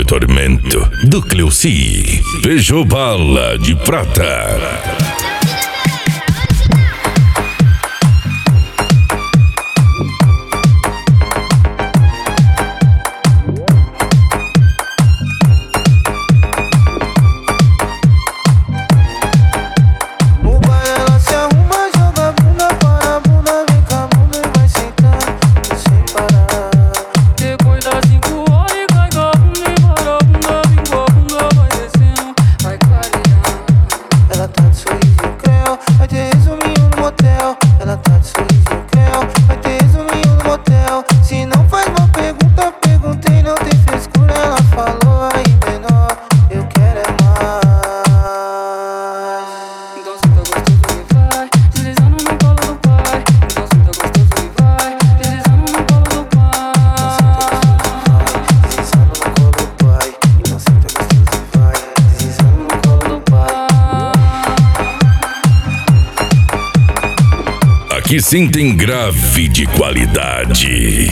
de tormento do Cleuci. Vejo bala de prata. Que sim tem grave de qualidade.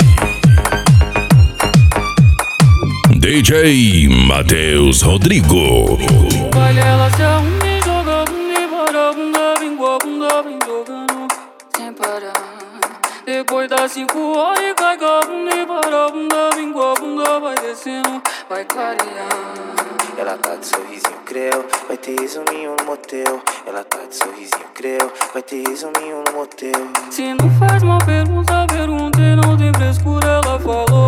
DJ Matheus Rodrigo. Olha, ela se arruma e joga bunda e para a bunda, vem com a bunda, vem jogando sem parar. Depois das 5 horas e cai com a bunda e para a bunda, vem com a bunda, vai descendo, vai clareando. Ela tá de sorrisinho creu, vai ter resuminho no motel. Ela tá de sorrisinho creu, vai ter resuminho no motel. Se não faz uma pergunta, perguntei, não tem frescura, ela falou.